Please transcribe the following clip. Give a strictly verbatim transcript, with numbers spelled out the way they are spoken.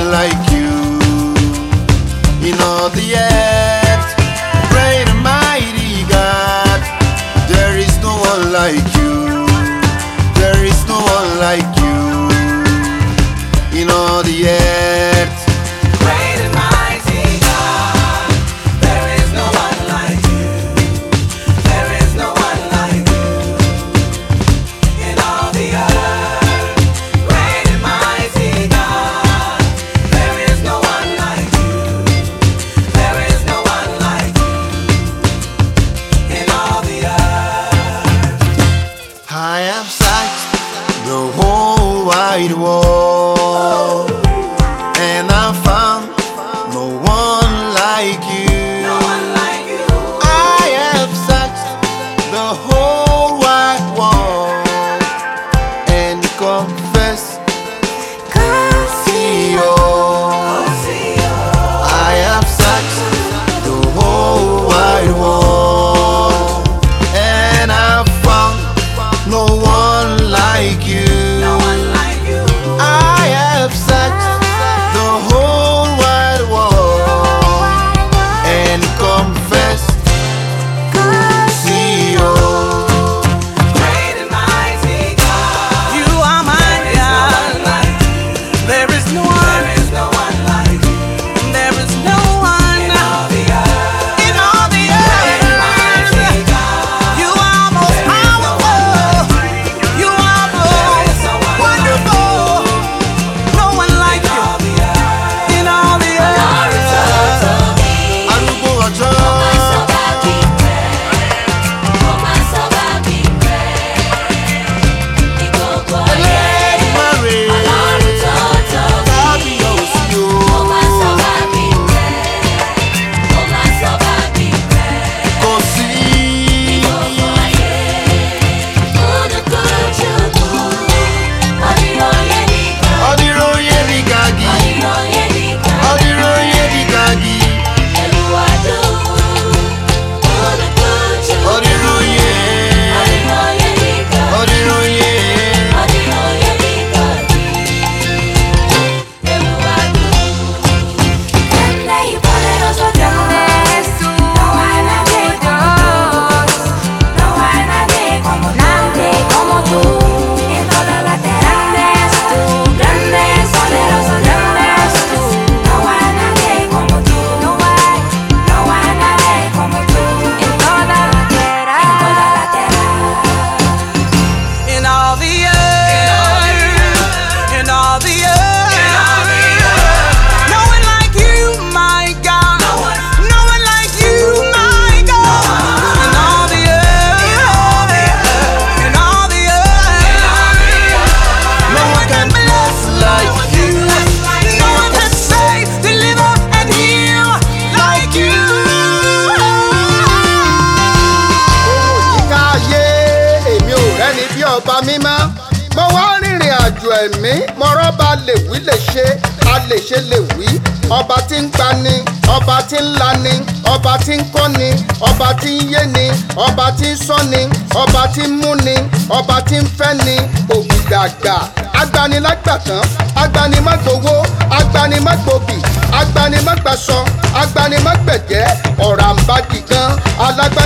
one like you in all the earth. Great and mighty God, there is no one like you. There is no one like you in all the earth. Great and mighty God, there is no one like you. There is no one like you in all the earth. Great and mighty God, there is no one like you. There is no one like you in all the earth. I have searched the whole wide world, and I found no one like you. No one like you. I have searched the whole wide world and confessed, see you. I have searched the whole wide world and I found no one like you. No one like you. I have searched the whole wide world and confessed, see you. Great and mighty God, you are my God. There is no one. There is no one like you. There is no one in all the earth. In all the earth. Great and mighty God, you are most powerful. You are most wonderful. No one like you in all the earth. Arúgbó ọjọ́, Elédùmarè, kábíyèsí o. Kò sí ọdíròyé ní gàgì, ọdíròyé ní gàgì, ọdíròyé, ọdíròyé. In all the earth, in all the earth, no one like you, my God. No one like you, my God. In all the earth, in all the earth, No one can bless like you. no one can save, deliver, and heal like you. Yíká ayé èmi ò rẹ́ni bí ọba mímọ́. Mo wá rìnrìn àjò ẹ̀mí, mo rọ́ba lè wí lè ṣe, a lè ṣe lè wí. Ọba tí ń gbani, ọba tí ń lani, ọba tí ń kọ́ni, ọba tí ń yéni, ọba tí ń sọ́ni, ọba tí ń múni, ọba tí ń fẹ́ni, ògìdàgbà. Agbanilágbàtán, agbanimágbowó, agbanimágbòbì, agbanimágbàsọ, agbanimágbẹ̀jẹ́, ọ̀ràǹbàdì gan, alágbá